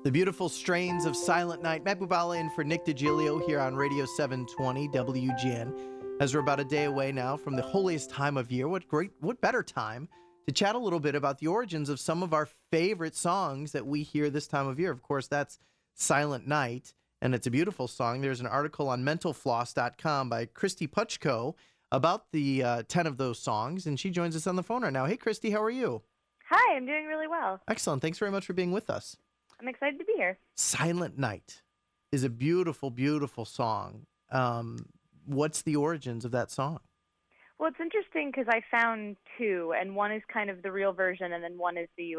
The beautiful strains of Silent Night. Matt Bubala in for Nick DiGilio here on Radio 720 WGN. As we're about a day away now from the holiest time of year, what better time to chat a little bit about the origins of some of our favorite songs that we hear this time of year. Of course, that's Silent Night, and it's a beautiful song. There's an article on mentalfloss.com by Christy Puchko about the 10 of those songs, and she joins us on the phone right now. Hey, Christy, how are you? Hi, I'm doing really well. Excellent. Thanks very much for being with us. I'm excited to be here. Silent Night is a beautiful, beautiful song. What's the origins of that song? Well, it's interesting because I found two, and one is kind of the real version, and then one is the,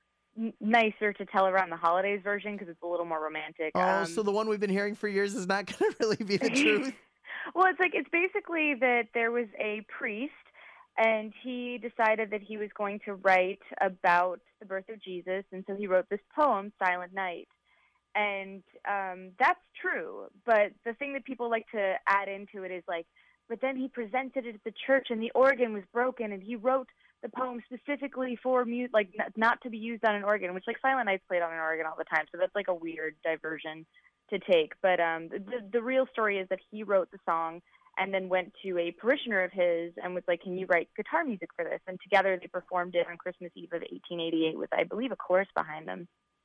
nicer to tell around the holidays version because it's a little more romantic. Oh, so the one we've been hearing for years is not going to really be the truth? Well, it's basically that there was a priest, and he decided that he was going to write about the birth of Jesus, and so he wrote this poem, Silent Night. And that's true, but the thing that people like to add into it is but then he presented it at the church, and the organ was broken, and he wrote the poem specifically for not to be used on an organ, which Silent Night's played on an organ all the time, so that's a weird diversion to take. But the real story is that he wrote the song and then went to a parishioner of his and was like, can you write guitar music for this? And together they performed it on Christmas Eve of 1888 with, I believe, a chorus behind them.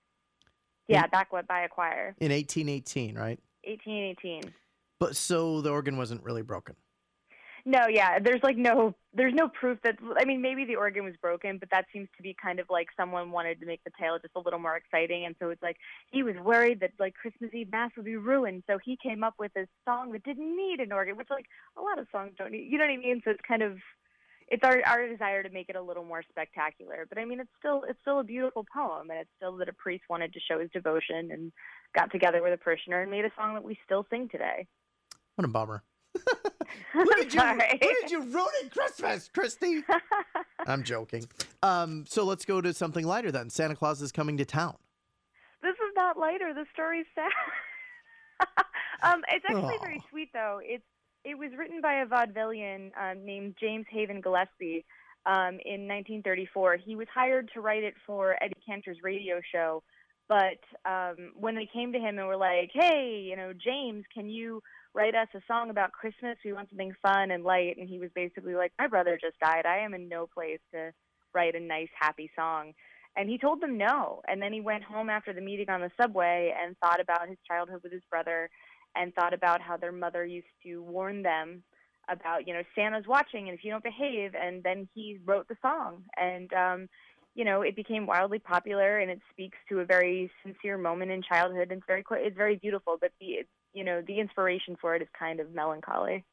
Yeah, by a choir. In 1818, right? 1818. But so the organ wasn't really broken. No, yeah, there's no proof that, maybe the organ was broken, but that seems to be kind of someone wanted to make the tale just a little more exciting, and so it's he was worried that Christmas Eve Mass would be ruined, so he came up with this song that didn't need an organ, which a lot of songs don't need, you know what I mean? So it's kind of, it's our desire to make it a little more spectacular, but it's still a beautiful poem, and it's still that a priest wanted to show his devotion and got together with a parishioner and made a song that we still sing today. What a bummer. Who did you ruin Christmas, Christy? I'm joking. So let's go to something lighter then. Santa Claus is coming to town. This is not lighter. The story's sad. It's actually very sweet, though. It was written by a vaudevillian named James Haven Gillespie in 1934. He was hired to write it for Eddie Cantor's radio show, but when they came to him and were like, hey, James, can you write us a song about Christmas? We want something fun and light. And he was basically like, my brother just died. I am in no place to write a nice, happy song. And he told them no. And then he went home after the meeting on the subway and thought about his childhood with his brother and thought about how their mother used to warn them about, Santa's watching and if you don't behave. And then he wrote the song. And, it became wildly popular, and it speaks to a very sincere moment in childhood. And it's very beautiful, but the inspiration for it is kind of melancholy.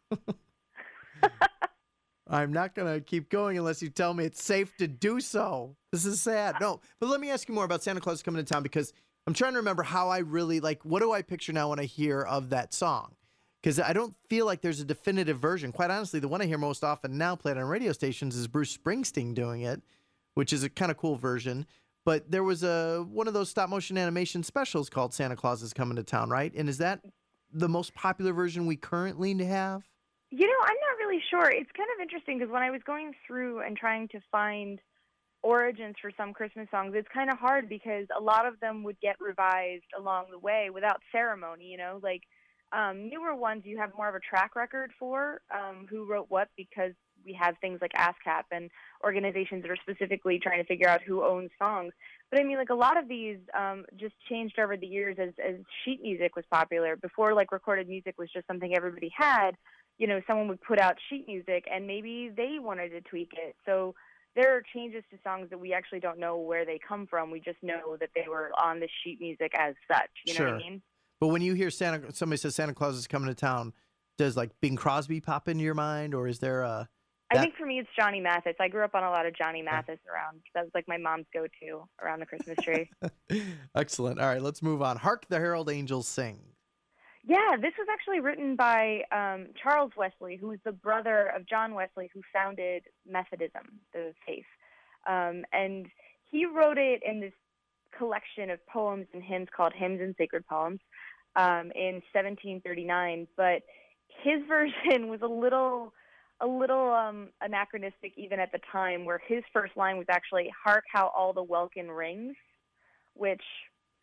I'm not going to keep going unless you tell me it's safe to do so. This is sad. No, but let me ask you more about Santa Claus coming to town, because I'm trying to remember how I really, what do I picture now when I hear of that song? Because I don't feel like there's a definitive version. Quite honestly, the one I hear most often now played on radio stations is Bruce Springsteen doing it, which is a kind of cool version. But there was one of those stop-motion animation specials called Santa Claus is Coming to Town, right? And is that the most popular version we currently have? I'm not really sure. It's kind of interesting because when I was going through and trying to find origins for some Christmas songs, it's kind of hard because a lot of them would get revised along the way without ceremony, newer ones you have more of a track record for who wrote what, because we have things like ASCAP and organizations that are specifically trying to figure out who owns songs. But a lot of these just changed over the years as sheet music was popular. Before, recorded music was just something everybody had, someone would put out sheet music and maybe they wanted to tweak it. So there are changes to songs that we actually don't know where they come from. We just know that they were on the sheet music as such. You know what I mean? But when you hear somebody says Santa Claus is coming to town, does Bing Crosby pop into your mind, or is there a... I think for me it's Johnny Mathis. I grew up on a lot of Johnny Mathis around. That was my mom's go-to around the Christmas tree. Excellent. All right, let's move on. Hark the Herald Angels Sing. Yeah, this was actually written by Charles Wesley, who was the brother of John Wesley, who founded Methodism, the faith. And he wrote it in this collection of poems and hymns called Hymns and Sacred Poems in 1739. But his version was a little anachronistic even at the time, where his first line was actually "Hark how all the welkin rings," which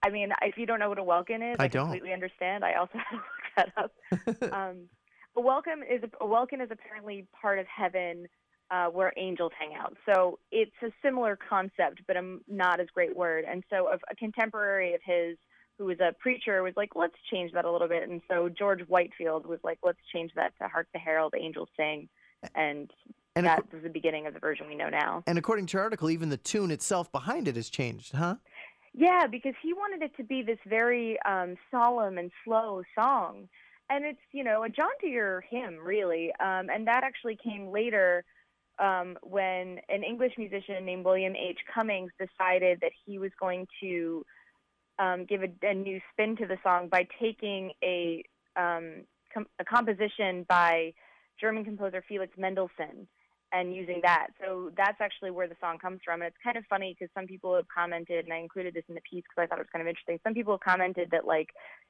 I mean, if you don't know what a welkin is, I I don't. completely understand. I also had to look that up. A welkin is apparently part of heaven where angels hang out. So it's a similar concept, but a not as great word. And so a contemporary of his who was a preacher was like, let's change that a little bit. And so George Whitefield was like, let's change that to Hark the Herald Angels Sing. And that was the beginning of the version we know now. And according to your article, even the tune itself behind it has changed, huh? Yeah, because he wanted it to be this very solemn and slow song. And it's, a jauntier hymn, really. And that actually came later when an English musician named William H. Cummings decided that he was going to give a new spin to the song by taking a composition by German composer Felix Mendelssohn and using that. So that's actually where the song comes from. And it's kind of funny because some people have commented, and I included this in the piece because I thought it was kind of interesting. Some people have commented that, like,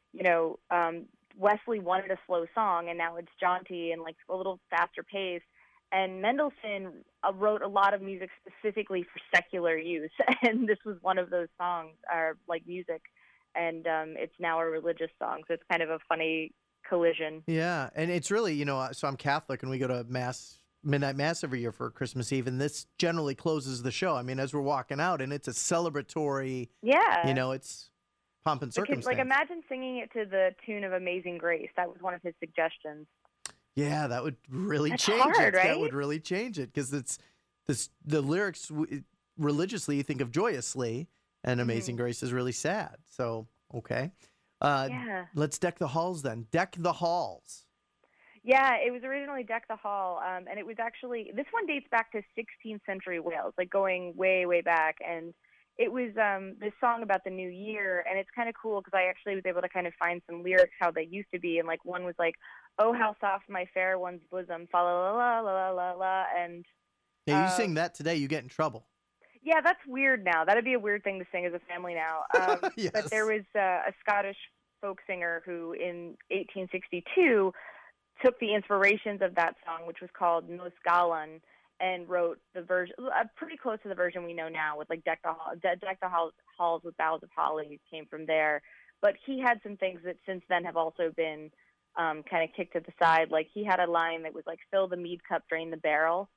Wesley wanted a slow song, and now it's jaunty and, like, a little faster pace. And Mendelssohn wrote a lot of music specifically for secular use, and this was one of those songs, like music, and it's now a religious song. So it's kind of a funny collision. Yeah, and it's really, so I'm Catholic, and we go to midnight mass every year for Christmas Eve, and this generally closes the show. I mean, as we're walking out, and it's a celebratory. Yeah. It's pomp and circumstance. Like, imagine singing it to the tune of Amazing Grace. That was one of his suggestions. Yeah, that would really change hard, it. Right? That would really change it because the lyrics religiously you think of joyously, and Amazing Grace is really sad. So okay, let's deck the halls then. Deck the halls. Yeah, it was originally Deck the Hall, and it was actually, this one dates back to 16th century Wales, like going way, way back, and it was this song about the new year, and it's kind of cool because I actually was able to kind of find some lyrics how they used to be, and like one was like, "Oh, how soft my fair one's bosom, fa la la la la la la," and yeah, you sing that today, you get in trouble. Yeah, that's weird now. That'd be a weird thing to sing as a family now. Yes. But there was a Scottish folk singer who, in 1862, took the inspirations of that song, which was called Nos Galan, and wrote the version pretty close to the version we know now, with like Deck the Halls with Boughs of Holly came from there. But he had some things that since then have also been kind of kicked to the side. Like he had a line that was like, "Fill the mead cup, drain the barrel,"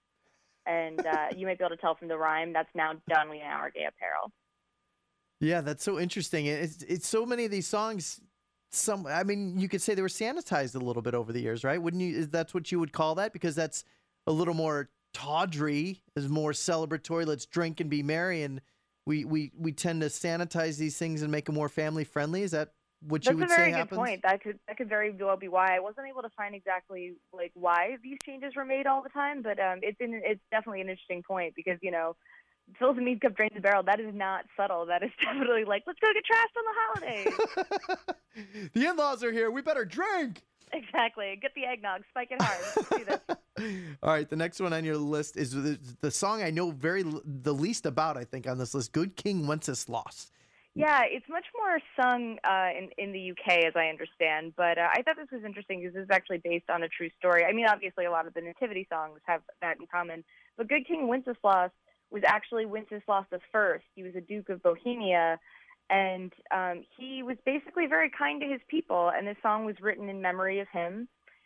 and you might be able to tell from the rhyme that's now done. We now are gay apparel. Yeah, that's so interesting. It's so many of these songs. I mean, you could say they were sanitized a little bit over the years, right? Wouldn't you? That's what you would call that, because that's a little more tawdry, is more celebratory. Let's drink and be merry, and we tend to sanitize these things and make them more family friendly. Is that what you would say happens? That's a very good point. That could very well be why. I wasn't able to find exactly like why these changes were made all the time, but it's definitely an interesting point because fills the mead cup, drains the barrel. That is not subtle. That is definitely like, let's go get trashed on the holidays. The in-laws are here. We better drink. Exactly. Get the eggnog. Spike it hard. Let's do this. All right. The next one on your list is the song I know the least about, I think, on this list, Good King Wenceslas. Yeah, it's much more sung in the UK, as I understand. But I thought this was interesting because this is actually based on a true story. I mean, obviously, a lot of the nativity songs have that in common. But Good King Wenceslas was actually Wenceslas I. He was a Duke of Bohemia, and he was basically very kind to his people, and this song was written in memory of him.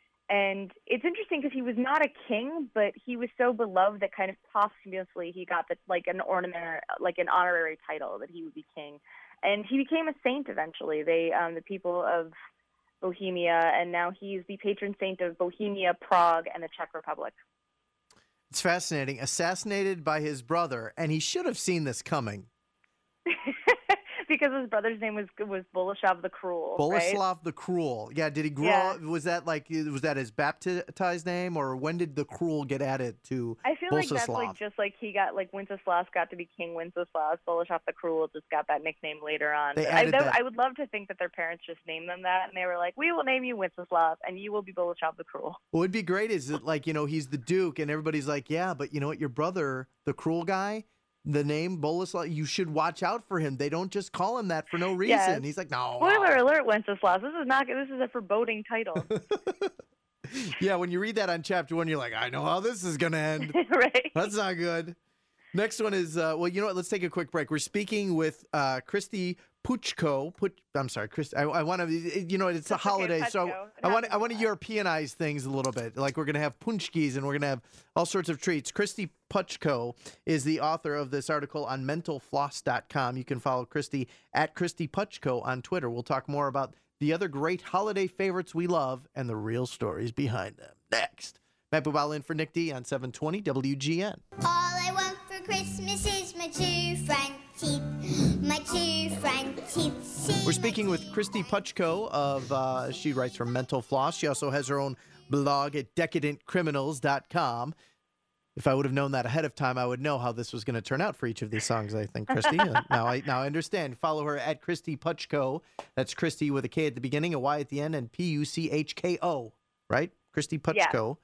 And it's interesting because he was not a king, but he was so beloved that kind of posthumously he got an ornament, like an honorary title that he would be king. And he became a saint eventually, the people of Bohemia, and now he's the patron saint of Bohemia, Prague, and the Czech Republic. It's fascinating. Assassinated by his brother, and he should have seen this coming. Because his brother's name was Boleslav the Cruel. Boleslav right? the Cruel. Yeah. Did he grow up? Was that his baptized name, or when did the Cruel get added to? I feel like that's like just like he got like Wenceslas got to be King Wenceslas. Boleslav the Cruel just got that nickname later on. I would love to think that their parents just named them that, and they were like, "We will name you Wenceslas, and you will be Boleslav the Cruel." What would be great is that he's the Duke, and everybody's like, "Yeah, but you know what? Your brother, the Cruel guy." The name Boleslav, you should watch out for him. They don't just call him that for no reason. Yeah. He's like, no. Spoiler alert, Wenceslas. This is a foreboding title. Yeah, when you read that on chapter 1, you're like, I know how this is going to end. Right. That's not good. Next one is, you know what? Let's take a quick break. We're speaking with Christy Puchko. I'm sorry, Chris. I want to. It's a That's okay, holiday, so Puchko. I want to Europeanize things a little bit. Like we're gonna have punchkis and we're gonna have all sorts of treats. Christy Puchko is the author of this article on mentalfloss.com. You can follow Christy at Christy Puchko on Twitter. We'll talk more about the other great holiday favorites we love and the real stories behind them next. Matt Bubala in for Nick D on 720 WGN. All I want for Christmas is my two front teeth. My two front teeth. We're speaking with Christy Puchko of, she writes for Mental Floss. She also has her own blog at decadentcriminals.com. If I would have known that ahead of time, I would know how this was going to turn out for each of these songs, I think, Christy. Now I understand. Follow her at Christy Puchko. That's Christy with a K at the beginning, a Y at the end, and Puchko, right? Christy Puchko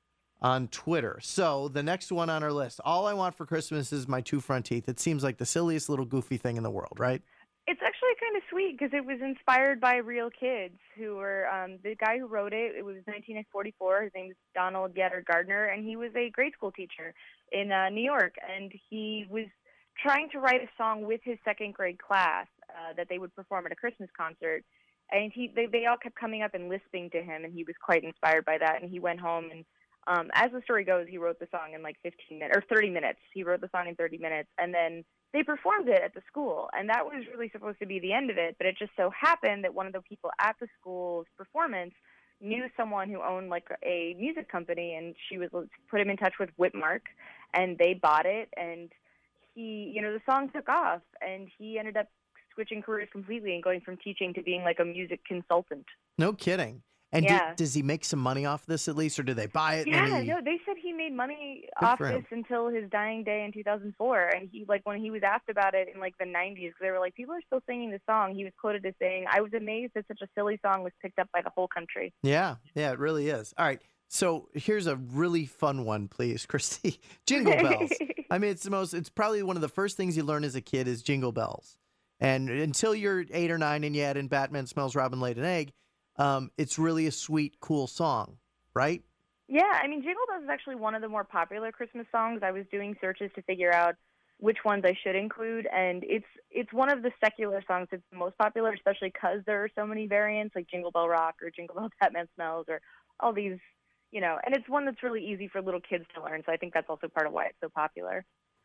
on Twitter. So the next one on our list, All I Want for Christmas is My Two Front Teeth. It seems like the silliest little goofy thing in the world, right? It's actually kind of sweet because it was inspired by real kids who were the guy who wrote it. It was 1944. His name is Donald Yetter Gardner, and he was a grade school teacher in New York. And he was trying to write a song with his second grade class that they would perform at a Christmas concert. And they all kept coming up and lisping to him, and he was quite inspired by that. And he went home and as the story goes, he wrote the song in like 15 minutes or 30 minutes. He wrote the song in 30 minutes, and then they performed it at the school. And that was really supposed to be the end of it, but it just so happened that one of the people at the school's performance knew someone who owned like a music company, and she was put him in touch with Whitmark, and they bought it, and he, the song took off, and he ended up switching careers completely and going from teaching to being like a music consultant. No kidding. And does he make some money off this at least, or do they buy it? Yeah, no, they said he made money off this until his dying day in 2004. And he, when he was asked about it in like the 90s, because they were like, people are still singing the song, he was quoted as saying, "I was amazed that such a silly song was picked up by the whole country." Yeah, it really is. All right. So here's a really fun one, please, Christy. Jingle bells. I mean, it's probably one of the first things you learn as a kid is jingle bells. And until you're 8 or 9 and you add in Batman Smells Robin Laid an Egg, it's really a sweet, cool song, right? Yeah, I mean, Jingle Bells is actually one of the more popular Christmas songs. I was doing searches to figure out which ones I should include, and it's one of the secular songs that's the most popular, especially because there are so many variants, like Jingle Bell Rock or Jingle Bell Batman Smells or all these, and it's one that's really easy for little kids to learn, so I think that's also part of why it's so popular.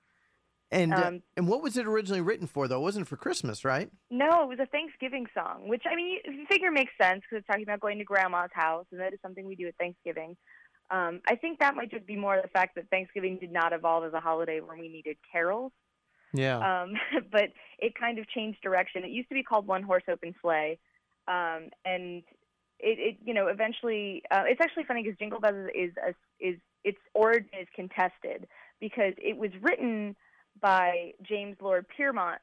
And what was it originally written for, though? It wasn't for Christmas, right? No, it was a Thanksgiving song, which, I mean, you figure makes sense because it's talking about going to Grandma's house, and that is something we do at Thanksgiving. I think that might just be more the fact that Thanksgiving did not evolve as a holiday where we needed carols. Yeah. But it kind of changed direction. It used to be called One Horse Open Sleigh, and it eventually, it's actually funny because Jingle Bells is its origin is contested because it was written by James Lord Pierpont,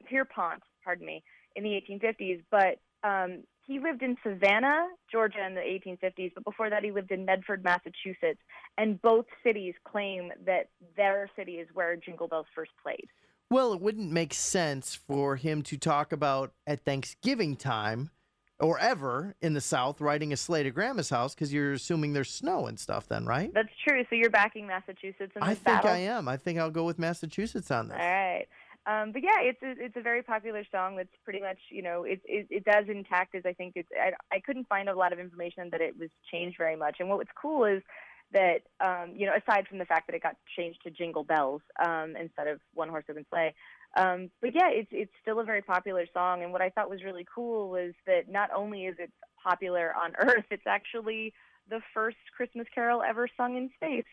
in the 1850s, but he lived in Savannah, Georgia in the 1850s, but before that he lived in Medford, Massachusetts, and both cities claim that their city is where Jingle Bells first played. Well, it wouldn't make sense for him to talk about at Thanksgiving time or ever in the South riding a sleigh to Grandma's house because you're assuming there's snow and stuff then, right? That's true. So you're backing Massachusetts in this battle? I think I am. I think I'll go with Massachusetts on this. All right. But yeah, it's a very popular song that's pretty much, it's as intact as I think it's. I couldn't find a lot of information that it was changed very much. And what's cool is that, aside from the fact that it got changed to Jingle Bells instead of One Horse Open Sleigh, but yeah, it's still a very popular song. And what I thought was really cool was that not only is it popular on Earth, it's actually the first Christmas carol ever sung in space.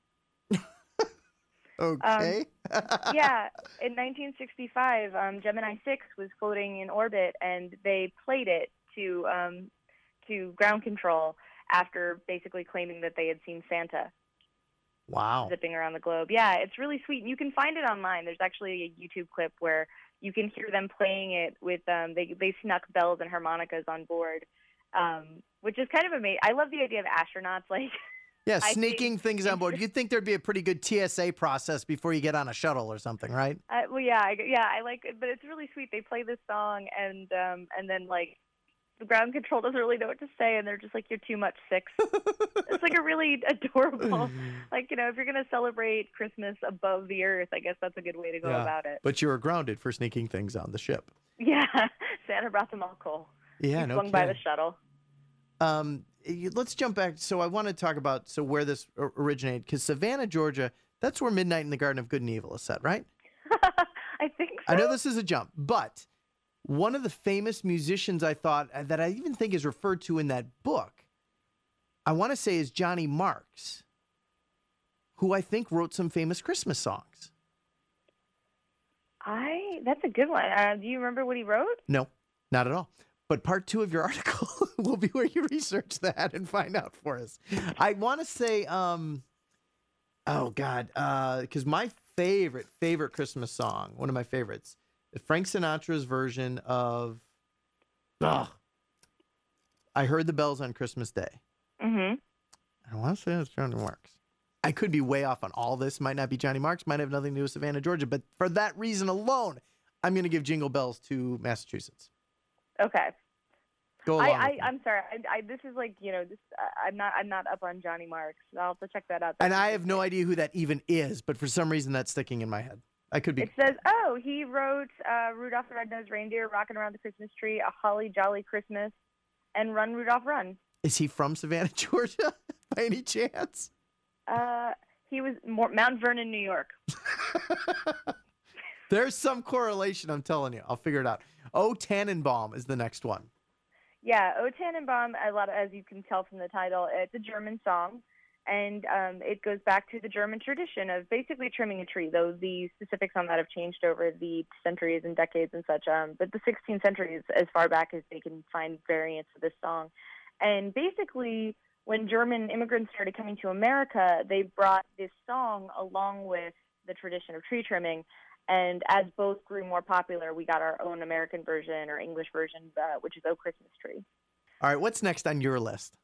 Okay. Yeah, in 1965, Gemini 6 was floating in orbit, and they played it to ground control after basically claiming that they had seen Santa. Wow. Zipping around the globe. Yeah, it's really sweet. And you can find it online. There's actually a YouTube clip where you can hear them playing it with, they snuck bells and harmonicas on board, which is kind of amazing. I love the idea of astronauts, yeah, sneaking things on board. You'd think there'd be a pretty good TSA process before you get on a shuttle or something, right? Well, yeah, I like it, but it's really sweet. They play this song, and then the ground control doesn't really know what to say, and they're just like, "You're too much, 6." It's a really adorable, if you're gonna celebrate Christmas above the Earth, I guess that's a good way to go about it. But you were grounded for sneaking things on the ship. Yeah, Santa brought them all coal. Yeah, he no swung by the kidding. shuttle. Let's jump back. So I want to talk about where this originated, because Savannah, Georgia, that's where Midnight in the Garden of Good and Evil is set, right? I think so. I know this is a jump, but one of the famous musicians I thought that I even think is referred to in that book, I want to say is Johnny Marks, who I think wrote some famous Christmas songs. That's a good one. Do you remember what he wrote? No, not at all. But part 2 of your article will be where you research that and find out for us. I want to say, oh God, because my favorite Christmas song, one of my favorites, is Frank Sinatra's version of I Heard the Bells on Christmas Day. Mm-hmm. I want to say it's Johnny Marks. I could be way off on all this. Might not be Johnny Marks. Might have nothing to do with Savannah, Georgia. But for that reason alone, I'm going to give Jingle Bells to Massachusetts. Okay. Go along. I'm sorry. This is like, this. I'm not up on Johnny Marks. I'll have to check that out. And I have no idea who that even is, but for some reason that's sticking in my head. I could be. It says, he wrote Rudolph the Red-Nosed Reindeer, Rockin' Around the Christmas Tree, A Holly Jolly Christmas, and Run, Rudolph, Run. Is he from Savannah, Georgia, by any chance? He was Mount Vernon, New York. There's some correlation, I'm telling you. I'll figure it out. O Tannenbaum is the next one. Yeah, O Tannenbaum, as you can tell from the title, it's a German song, and it goes back to the German tradition of basically trimming a tree, though the specifics on that have changed over the centuries and decades and such. But the 16th century is as far back as they can find variants of this song. And basically, when German immigrants started coming to America, they brought this song along with the tradition of tree trimming. And as both grew more popular, we got our own American version or English version, which is O Christmas Tree. All right, what's next on your list?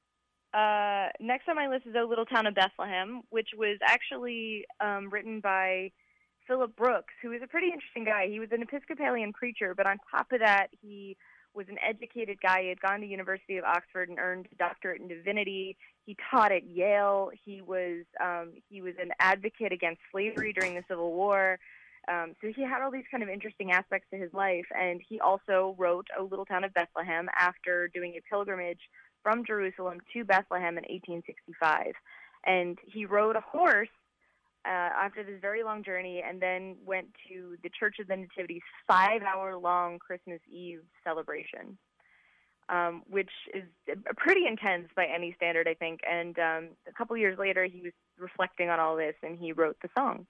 Next on my list is O Little Town of Bethlehem, which was actually written by Philip Brooks, who is a pretty interesting guy. He was an Episcopalian preacher, but on top of that, he was an educated guy. He had gone to University of Oxford and earned a doctorate in divinity. He taught at Yale. He was an advocate against slavery during the Civil War. So he had all these kind of interesting aspects to his life, and he also wrote O Little Town of Bethlehem after doing a pilgrimage from Jerusalem to Bethlehem in 1865. And he rode a horse after this very long journey and then went to the Church of the Nativity's 5-hour-long Christmas Eve celebration, which is pretty intense by any standard, I think. And a couple years later, he was reflecting on all this, and he wrote the song.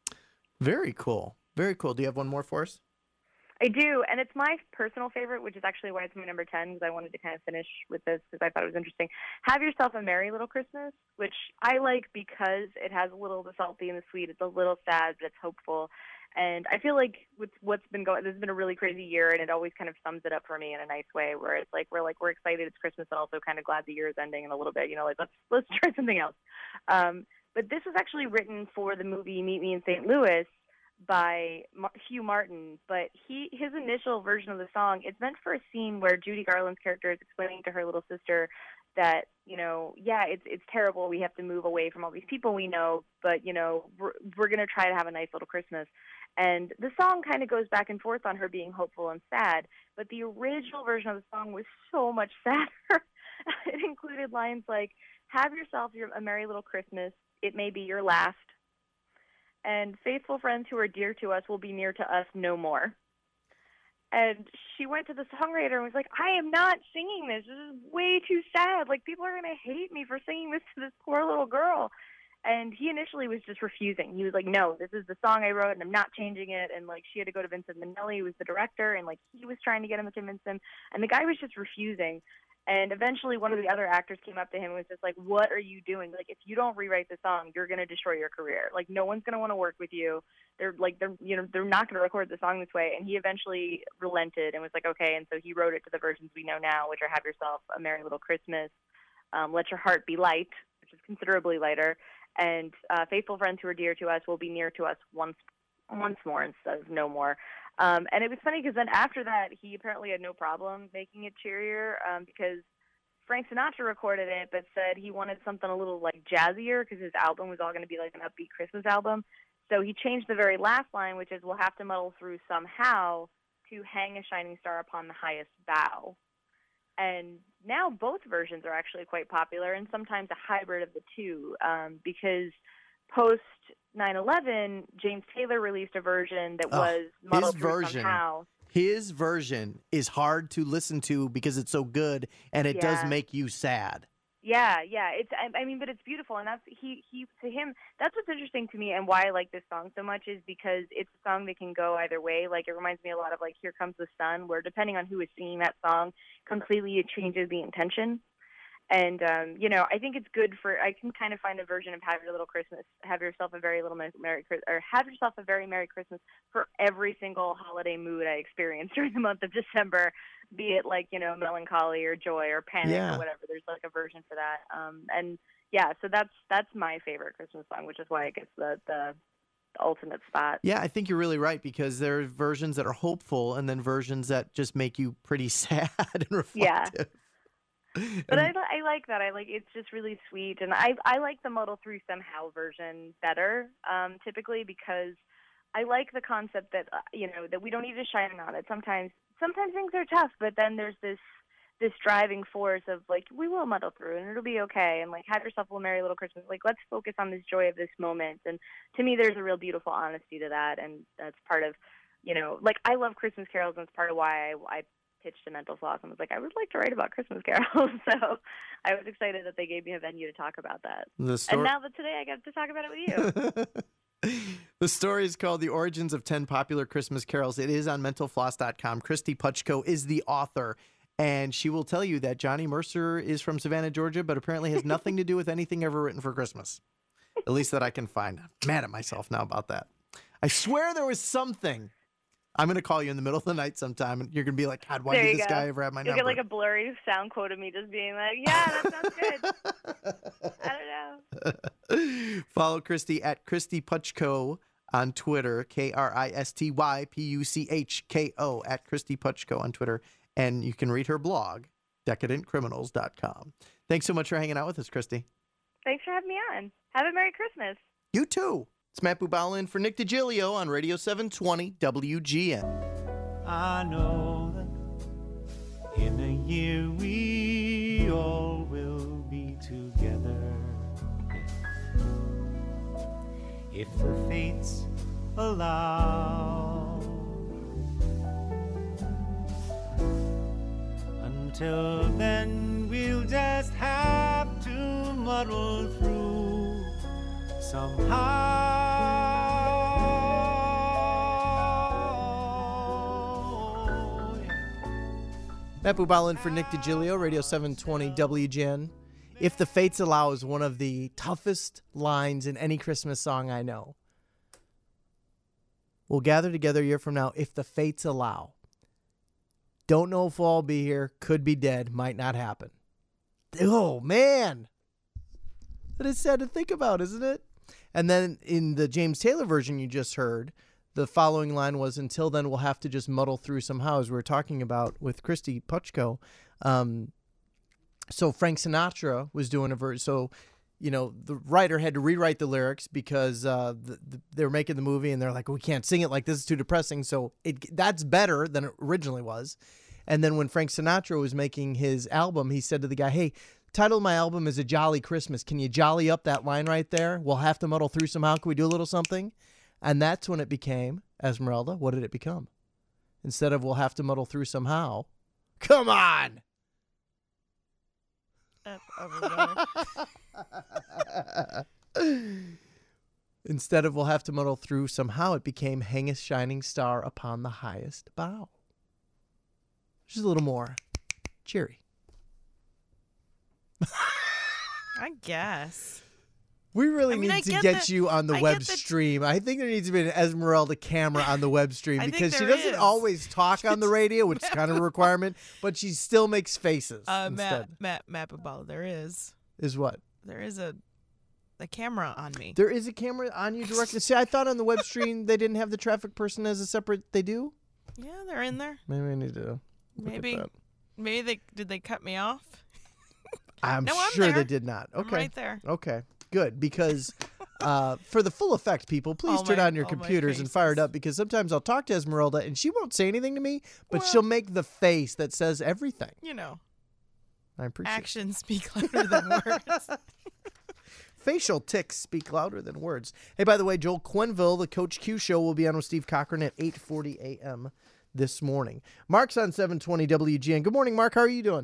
Very cool. Very cool. Do you have one more for us? I do, and it's my personal favorite, which is actually why it's my number 10, because I wanted to kind of finish with this because I thought it was interesting. Have Yourself a Merry Little Christmas, which I like because it has a little of the salty and the sweet. It's a little sad, but it's hopeful. And I feel like with what's been going, this has been a really crazy year, and it always kind of sums it up for me in a nice way, where it's like we're excited it's Christmas, but also kind of glad the year is ending in a little bit. Let's try something else. But this was actually written for the movie Meet Me in St. Louis by Hugh Martin, but his initial version of the song, it's meant for a scene where Judy Garland's character is explaining to her little sister that, it's terrible. We have to move away from all these people we know, but, we're going to try to have a nice little Christmas. And the song kind of goes back and forth on her being hopeful and sad, but the original version of the song was so much sadder. It included lines like, have yourself a merry little Christmas. It may be your last. And faithful friends who are dear to us will be near to us no more. And she went to the songwriter and was like, I am not singing this. This is way too sad. Like, people are going to hate me for singing this to this poor little girl. And he initially was just refusing. He was like, no, this is the song I wrote, and I'm not changing it. And, like, she had to go to Vincent Minnelli, who was the director, and, like, he was trying to get him to convince him. And the guy was just refusing. And eventually one of the other actors came up to him and was just like, what are you doing? Like, if you don't rewrite the song, you're going to destroy your career. Like, no one's going to want to work with you. They're not going to record the song this way. And he eventually relented and was like, okay. And so he wrote it to the versions we know now, which are Have Yourself a Merry Little Christmas, Let Your Heart Be Light, which is considerably lighter, and faithful friends who are dear to us will be near to us once more instead of no more. And it was funny because then after that, he apparently had no problem making it cheerier because Frank Sinatra recorded it but said he wanted something a little like jazzier because his album was all going to be like an upbeat Christmas album. So he changed the very last line, which is, we'll have to muddle through somehow to Hang a Shining Star Upon the Highest Bough. And now both versions are actually quite popular, and sometimes a hybrid of the two, because post 9/11, James Taylor released a version that was muddled through somehow. His version is hard to listen to because it's so good, and it does make you sad. Yeah. I mean, but it's beautiful, and that's to him. That's what's interesting to me, and why I like this song so much is because it's a song that can go either way. Like, it reminds me a lot of like "Here Comes the Sun," where depending on who is singing that song, completely it changes the intention. And I think it's good I can kind of find a version of "Have Yourself a Very Merry Christmas" for every single holiday mood I experience during the month of December, be it like, melancholy or joy or panic or whatever. There's like a version for that. So that's my favorite Christmas song, which is why it gets the ultimate spot. Yeah, I think you're really right, because there are versions that are hopeful and then versions that just make you pretty sad and reflective. Yeah. But I like that. It's just really sweet, and I like the muddle through somehow version better, typically, because I like the concept that that we don't need to shine on it. Sometimes things are tough, but then there's this driving force of like, we will muddle through and it'll be okay, and like, have yourself a merry little Christmas. Like, let's focus on this joy of this moment. And to me, there's a real beautiful honesty to that, and that's part of like, I love Christmas carols, and it's part of why I pitched to Mental Floss and was like, I would like to write about Christmas carols. So I was excited that they gave me a venue to talk about that. And now that today I get to talk about it with you. The story is called The Origins of 10 Popular Christmas Carols. It is on mentalfloss.com. Christy Puchko is the author, and she will tell you that Johnny Mercer is from Savannah, Georgia, but apparently has nothing to do with anything ever written for Christmas. At least that I can find. I'm mad at myself now about that. I swear there was something. I'm going to call you in the middle of the night sometime, and you're going to be like, God, why did this guy ever have my number? You'll get like a blurry sound quote of me just being like, yeah, that sounds good. I don't know. Follow Christy at Christy Puchko on Twitter, KristyPuchko, at Christy Puchko on Twitter. And you can read her blog, decadentcriminals.com. Thanks so much for hanging out with us, Christy. Thanks for having me on. Have a Merry Christmas. You too. It's Matt Bubala in for Nick DiGilio on Radio 720 WGN. I know that in a year we all will be together, if the fates allow. Until then we'll just have to muddle through somehow. Matt Bubala in for Nick DiGilio, Radio 720 WGN. If the Fates Allow is one of the toughest lines in any Christmas song I know. We'll gather together a year from now if the Fates allow. Don't know if we'll all be here. Could be dead. Might not happen. Oh, man. That is sad to think about, isn't it? And then in the James Taylor version you just heard, the following line was, until then we'll have to just muddle through somehow, as we were talking about with Christy Puchko. So Frank Sinatra was doing a version. So, the writer had to rewrite the lyrics because they were making the movie and they're like, we can't sing it like this, is too depressing. So that's better than it originally was. And then when Frank Sinatra was making his album, he said to the guy, hey, title of my album is A Jolly Christmas. Can you jolly up that line right there? We'll have to muddle through somehow. Can we do a little something? And that's when it became, Esmeralda, what did it become? Instead of we'll have to muddle through somehow. Come on! Instead of we'll have to muddle through somehow, it became hang a shining star upon the highest bough. Just a little more cheery. I guess. We really need to get you on the web stream. I think there needs to be an Esmeralda camera on the web stream because she doesn't always talk on the radio, which is kind of a requirement, but she still makes faces. Matt Bubala, there is. Is what? There is a camera on me. There is a camera on you directly. See, I thought on the web stream they didn't have the traffic person as a separate. They do? Yeah, they're in there. Maybe I need to. Maybe did they cut me off? I'm sure they did not. Okay. I'm right there. Okay. Good, because For the full effect, people, please turn on your all my computers and fire it faces. up, because sometimes I'll talk to Esmeralda and she won't say anything to me, but she'll make the face that says everything. You know, I appreciate it. actions speak louder than words. Facial tics speak louder than words. Hey, by the way, Joel Quenville, the Coach Q Show, will be on with Steve Cochran at 8:40 a.m. this morning. Mark's on 720 WGN. Good morning, Mark. How are you doing?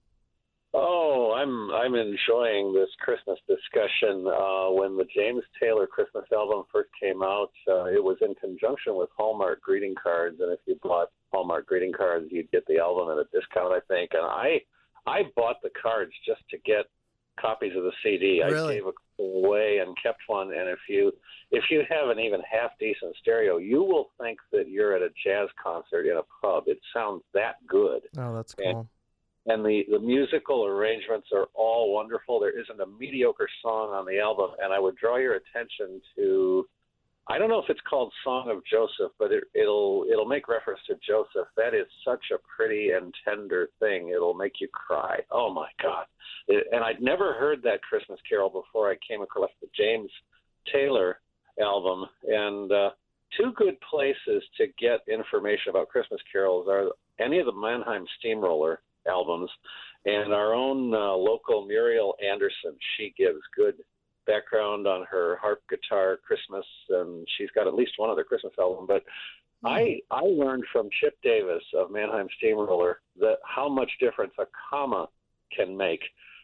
Oh, I'm enjoying this Christmas discussion. When the James Taylor Christmas album first came out, it was in conjunction with Hallmark greeting cards, and if you bought Hallmark greeting cards, you'd get the album at a discount, I think. And I bought the cards just to get copies of the CD. Really? I gave away and kept one. And if you have an even half decent stereo, you will think that you're at a jazz concert in a pub. It sounds that good. Oh, that's cool. And the musical arrangements are all wonderful. There isn't a mediocre song on the album. And I would draw your attention to, I don't know if it's called Song of Joseph, but it'll make reference to Joseph. That is such a pretty and tender thing. It'll make you cry. Oh, my God. And I'd never heard that Christmas carol before I came across the James Taylor album. And two good places to get information about Christmas carols are any of the Mannheim Steamroller albums and our own local Muriel Anderson. She gives good background on her harp guitar Christmas, and she's got at least one other Christmas album. But I learned from Chip Davis of Mannheim Steamroller that how much difference a comma can make.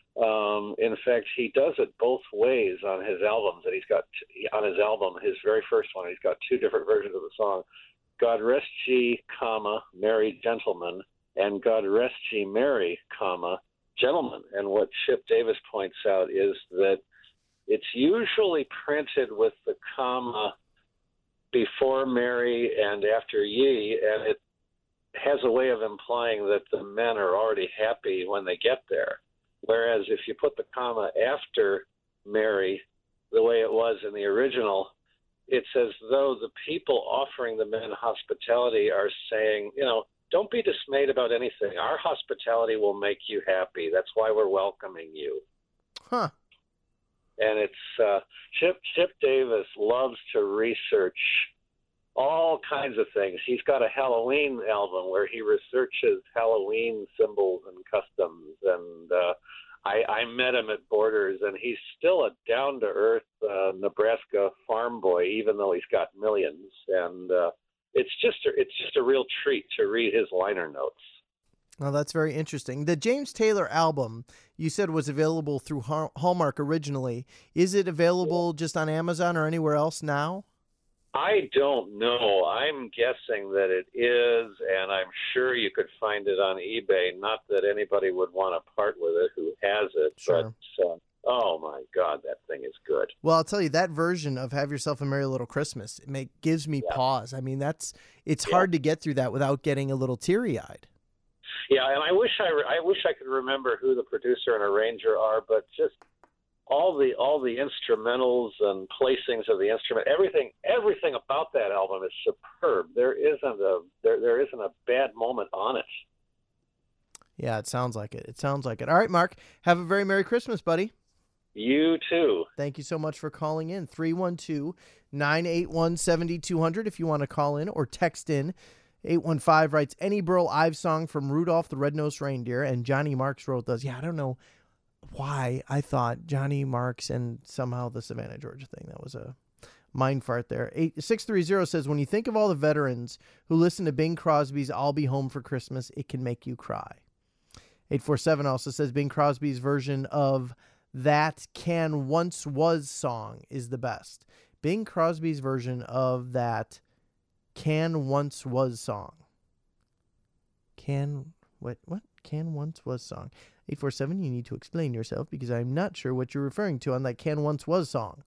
In fact, he does it both ways on his albums. And he's got on his album, his very first one, he's got two different versions of the song: God rest ye, comma, merry gentlemen, and God rest ye merry, comma, gentlemen. And what Chip Davis points out is that it's usually printed with the comma before merry and after ye, and it has a way of implying that the men are already happy when they get there. Whereas if you put the comma after merry, the way it was in the original, it's as though the people offering the men hospitality are saying, don't be dismayed about anything. Our hospitality will make you happy. That's why we're welcoming you. Huh. And it's Chip Davis loves to research all kinds of things. He's got a Halloween album where he researches Halloween symbols and customs. And I met him at Borders, and he's still a down-to-earth Nebraska farm boy, even though he's got millions. And it's just a real treat to read his liner notes. Well, that's very interesting. The James Taylor album, you said, was available through Hallmark originally. Is it available just on Amazon or anywhere else now? I don't know. I'm guessing that it is, and I'm sure you could find it on eBay. Not that anybody would want to part with it who has it, Sure. but oh my God, that thing is good. Well, I'll tell you, that version of Have Yourself a Merry Little Christmas gives me pause. I mean, it's hard to get through that without getting a little teary-eyed. Yeah, and I wish I could remember who the producer and arranger are, but just all the instrumentals and placings of the instrument, everything about that album is superb. There isn't a bad moment on it. Yeah, it sounds like it. All right, Mark, have a very Merry Christmas, buddy. You too. Thank you so much for calling in. 312-981-7200 if you want to call in or text in. 815 writes, any Burl Ives song from Rudolph the Red-Nosed Reindeer. And Johnny Marks wrote those. Yeah, I don't know why I thought Johnny Marks and somehow the Savannah, Georgia thing. That was a mind fart there. 630 says, when you think of all the veterans who listen to Bing Crosby's I'll Be Home for Christmas, it can make you cry. 847 also says Bing Crosby's version of That Can Once Was song is the best. Bing Crosby's version of that Can Once Was song. Can Once Was song. 847, you need to explain yourself because I'm not sure what you're referring to on that Can Once Was song.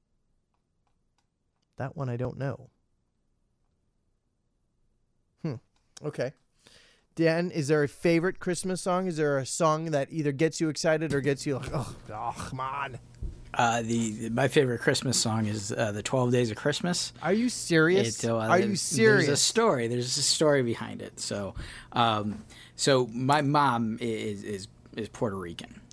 That one I don't know. Okay. Dan, is there a favorite Christmas song? Is there a song that either gets you excited or gets you like, oh come on? My favorite Christmas song is the 12 Days of Christmas. Are you serious? Are you serious? There's a story behind it. So my mom is Puerto Rican,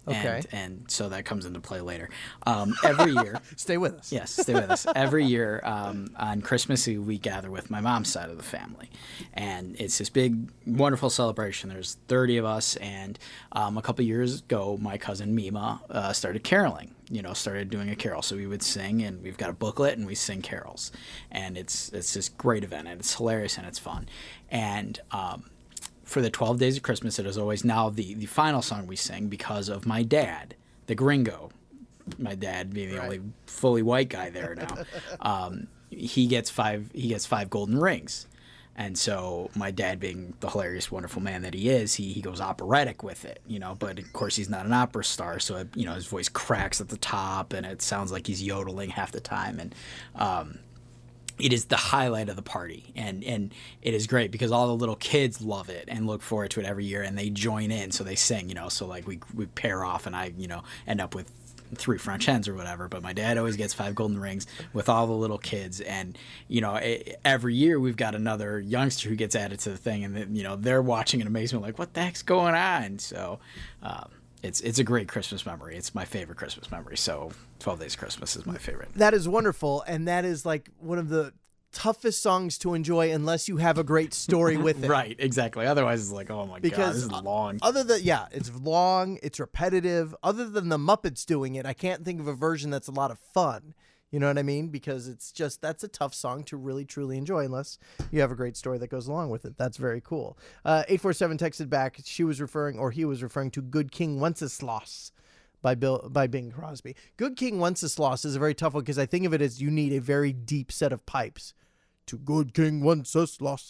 Okay. And so that comes into play later. Every year. Stay with us. Yes, stay with us. Every year on Christmas Eve, we gather with my mom's side of the family. And it's this big, wonderful celebration. There's 30 of us. And a couple years ago, my cousin Mima started caroling, started doing a carol. So we would sing, and we've got a booklet, and we sing carols. And it's this great event, and it's hilarious, and it's fun. And for the 12 Days of Christmas, it is always now the final song we sing because of my dad, the gringo. My dad being the only fully white guy there now. He gets five golden rings. And so my dad, being the hilarious, wonderful man that he is, he goes operatic with it, but of course he's not an opera star. So, his voice cracks at the top and it sounds like he's yodeling half the time. And, it is the highlight of the party, and it is great because all the little kids love it and look forward to it every year, and they join in, so they sing, so like we pair off, and I, end up with 3 French hens or whatever, but my dad always gets 5 golden rings with all the little kids, and every year we've got another youngster who gets added to the thing, and they're watching in amazement like, what the heck's going on? So it's a great Christmas memory. It's my favorite Christmas memory. So 12 Days of Christmas is my favorite. That is wonderful, and that is like one of the toughest songs to enjoy unless you have a great story with it. Right, exactly. Otherwise, it's like, oh my God, this is long. It's long, it's repetitive. Other than the Muppets doing it, I can't think of a version that's a lot of fun. You know what I mean? Because that's a tough song to really, truly enjoy unless you have a great story that goes along with it. That's very cool. 847 texted back, he was referring to Good King Wenceslas by Bing Crosby. Good King Wenceslas is a very tough one because I think of it as you need a very deep set of pipes. To Good King Wenceslas.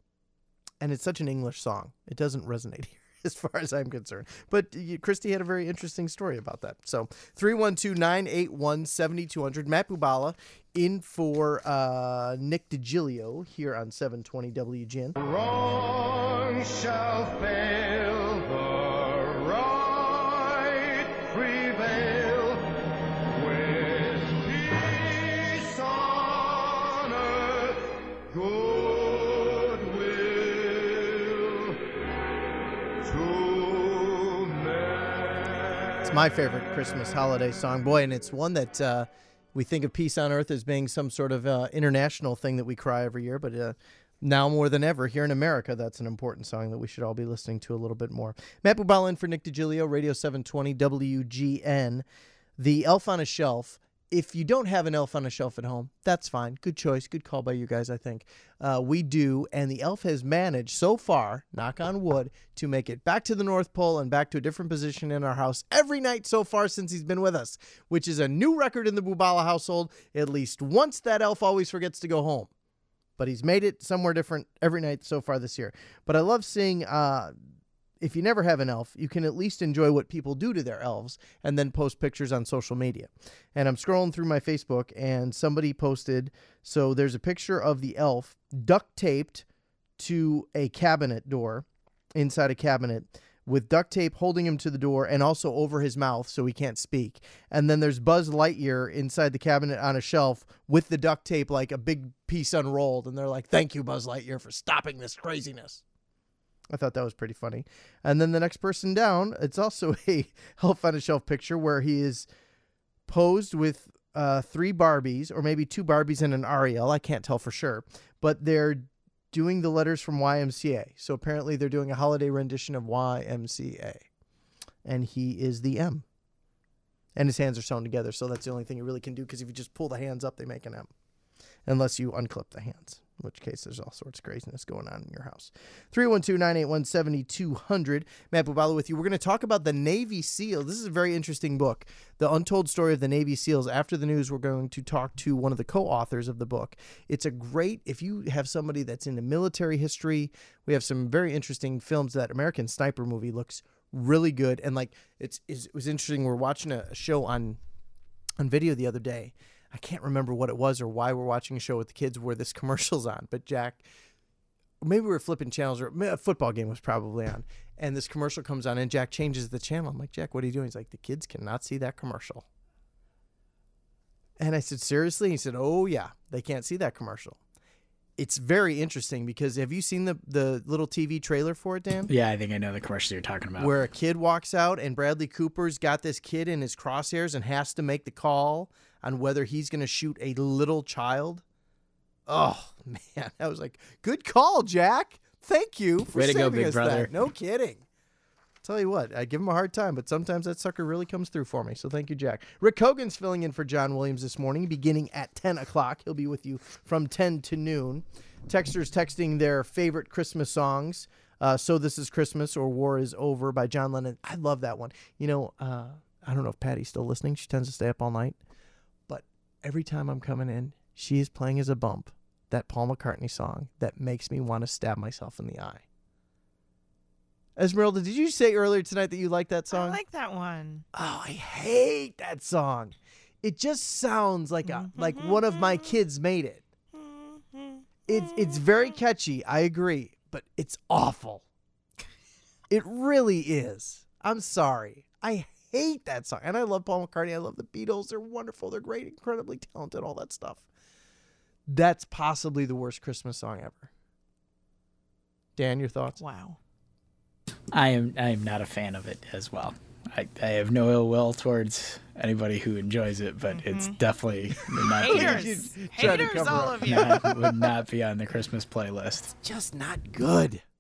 And it's such an English song. It doesn't resonate here as far as I'm concerned. But Christy had a very interesting story about that. So 312-981-7200. Matt Bubala in for Nick DiGilio here on 720 WGN. Wrong shall fail, the right prevail. With peace on earth, goodwill to men. It's my favorite Christmas holiday song. Boy, and it's one that we think of Peace on Earth as being some sort of international thing that we cry every year, but now more than ever here in America, that's an important song that we should all be listening to a little bit more. Matt Bubala in for Nick DiGilio, Radio 720 WGN. The Elf on a Shelf. If you don't have an elf on a shelf at home, that's fine. Good choice. Good call by you guys, I think. We do, and the elf has managed so far, knock on wood, to make it back to the North Pole and back to a different position in our house every night so far since he's been with us, which is a new record in the Bubala household. At least once that elf always forgets to go home. But he's made it somewhere different every night so far this year. But I love seeing... if you never have an elf, you can at least enjoy what people do to their elves and then post pictures on social media. And I'm scrolling through my Facebook, and somebody posted, so there's a picture of the elf duct taped to a cabinet door, inside a cabinet, with duct tape holding him to the door and also over his mouth so he can't speak. And then there's Buzz Lightyear inside the cabinet on a shelf with the duct tape like a big piece unrolled. And they're like, thank you, Buzz Lightyear, for stopping this craziness. I thought that was pretty funny. And then the next person down, it's also a Elf on a Shelf picture where he is posed with 3 Barbies, or maybe 2 Barbies and an Ariel. I can't tell for sure. But they're doing the letters from YMCA. So apparently they're doing a holiday rendition of YMCA. And he is the M. And his hands are sewn together, so that's the only thing he really can do, because if you just pull the hands up, they make an M. Unless you unclip the hands, in which case there's all sorts of craziness going on in your house. 312-981-7200. Matt Bubala with you. We're going to talk about the Navy SEAL. This is a very interesting book, The Untold Story of the Navy SEALs. After the news, we're going to talk to one of the co-authors of the book. It's a great, if you have somebody that's into military history, we have some very interesting films. That American Sniper movie looks really good. And like, it was interesting. We're watching a show on video the other day. I can't remember what it was or why we're watching a show with the kids where this commercial's on. But Jack, maybe we were flipping channels, or a football game was probably on. And this commercial comes on and Jack changes the channel. I'm like, Jack, what are you doing? He's like, the kids cannot see that commercial. And I said, seriously? He said, oh, yeah, they can't see that commercial. it's very interesting because have you seen the little TV trailer for it, Dan? Yeah, I think I know the commercial you're talking about. Where a kid walks out and Bradley Cooper's got this kid in his crosshairs and has to make the call on whether he's going to shoot a little child. Oh, man. I was like, good call, Jack. Thank you for Way to saving go, big us brother. that. No kidding. Tell you what, I give him a hard time, but sometimes that sucker really comes through for me. So thank you, Jack. Rick Hogan's filling in for John Williams this morning, beginning at 10 o'clock. He'll be with you from 10 to noon. Texters texting their favorite Christmas songs. So This Is Christmas or War Is Over by John Lennon. I love that one. You know, I don't know if Patty's still listening. She tends to stay up all night. But every time I'm coming in, she is playing as a bump that Paul McCartney song that makes me want to stab myself in the eye. Esmeralda, did you say earlier tonight that you like that song? I like that one. Oh, I hate that song. It just sounds like like one of my kids made it. It's very catchy, I agree, but it's awful. It really is. I'm sorry. I hate that song. And I love Paul McCartney. I love the Beatles. They're wonderful. They're great, incredibly talented, all that stuff. That's possibly the worst Christmas song ever. Dan, your thoughts? Wow. I am not a fan of it as well. I have no ill will towards anybody who enjoys it, but it's definitely not Haters. Try to Haters, cover all up. of you. would not be on the Christmas playlist. Just not good.